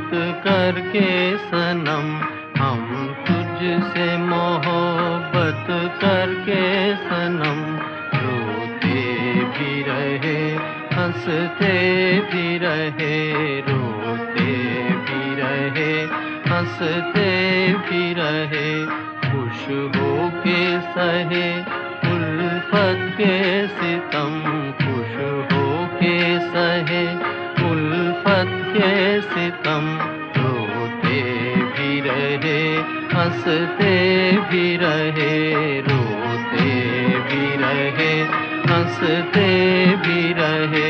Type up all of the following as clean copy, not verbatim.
करके सनम, हम तुझसे मोहब्बत करके सनम। रोते भी रहे हंसते भी रहे, रोते भी रहे हंसते भी रहे। खुश हो के सहे उल्फत के सितम, खुश हो के सहे उल्फत के सितम। रोते भी रहे हंसते भी रहे, रोते भी रहे हंसते भी रहे।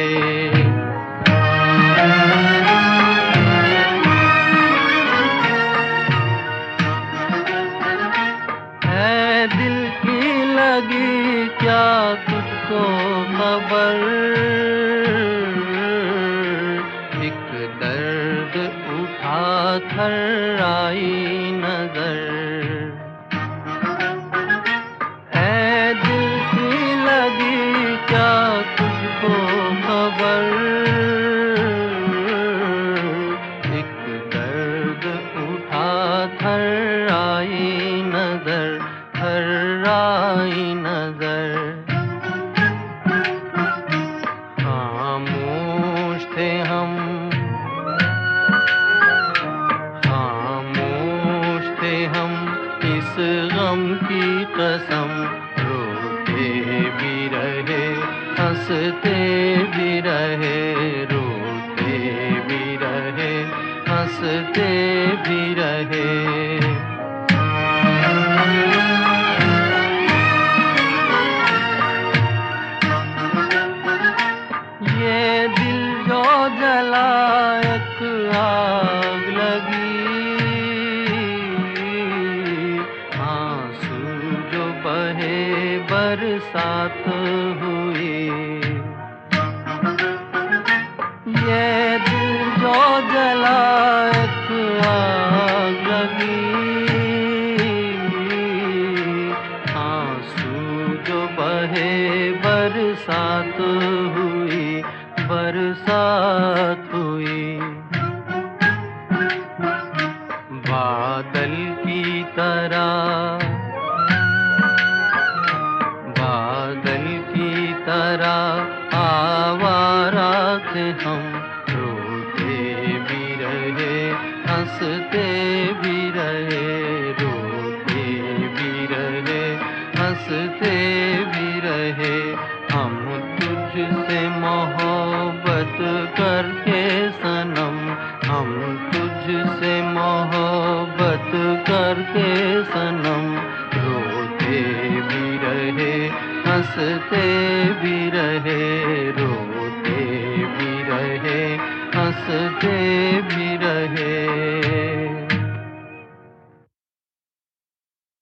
है दिल की लगी क्या तुझको खबर, एक दर्द उठा कर आई नजर। है दिल की लगी क्या तुझको खबर, एक दर्द उठा कर आई नजर, कर आई नजर। खामोश थे हम, खामोश थे हम इस गम की कसम। रोते भी रहे हंसते भी रहे, रोते भी रहे हंसते भी रहे। ये दिल जो जला एक आग लगी, आंसू जो बहे बरसात हुई। ये दिल जो जला एक आग लगी, आंसू जो बहे बरसात हुई, बरसात हुई। बादल की तरह, बादल की तरह आवारा थे हम। रोते भी रहे हंसते भी रहे, रोते भी रहे हंसते भी रहे। हम तुझसे मोहब्बत करके सनम, हम तुझसे मोहब्बत करके सनम। रोते भी रहे हंसते भी रहे, रो